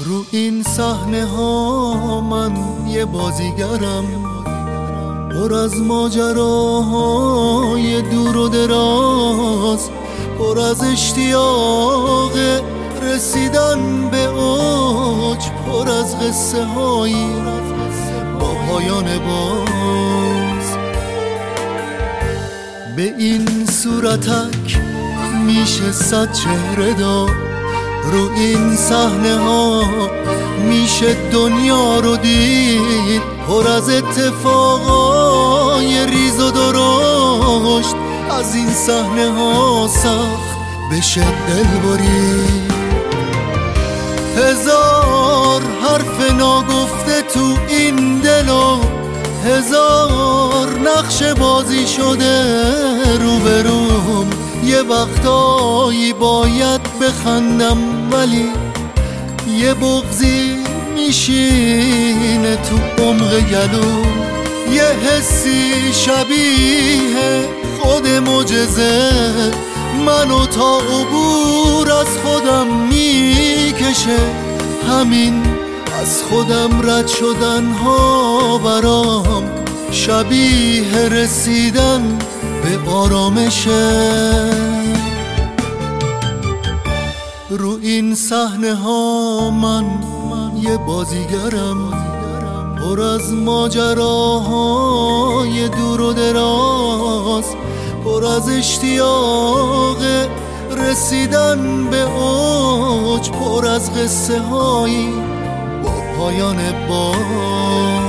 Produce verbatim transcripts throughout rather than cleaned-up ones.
رو این صحنه ها من یه بازیگرم، پر از ماجراهای دور و دراز، پر از اشتیاق رسیدن به اوج، پر از قصه هایی با پایان باز. به این صورتک میشه صد چهره داد، رو این صحنه ها میشه دنیا رو دید، پر از اتفاقای ریز و درشت، از این صحنه ها سخت بشه دل برید. هزار حرف ناگفته تو این دلو، هزار نقش بازی شده رو به روم. یه وقتایی باید بخندم ولی یه بغضی میشینه تو عمق گلو، یه حسی شبیه خود معجزه منو تا عبور از خودم میکشه. همین از خودم رد شدن ها برام شبیه رسیدن به آرامشه. رو این صحنه ها من یه بازیگرم، پر از ماجراهای دور و دراز، پر از اشتیاق رسیدن به اوج، پر از قصه هایی با پایان باز.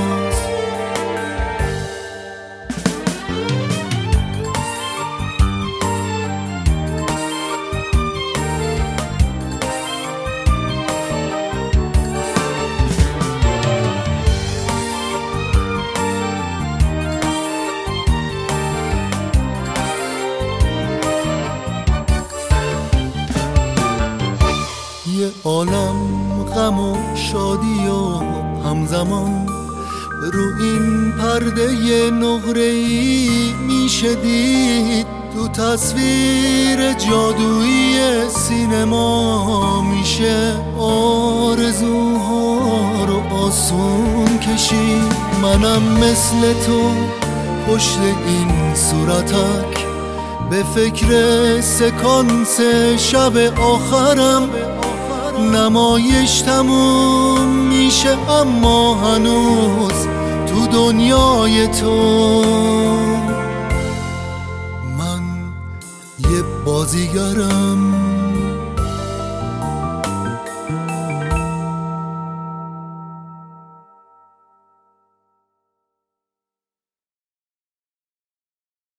یه عالم غم و شادی و همزمان، رو این پرده نقره‌ای میشه دید. تو تصویر جادویی سینما میشه آرزوها رو آسون کشید. منم مثل تو پشت این صورتک به فکر سکانس شب آخرم. نمایش تموم میشه اما هنوز تو دنیای تو من یه بازیگرم.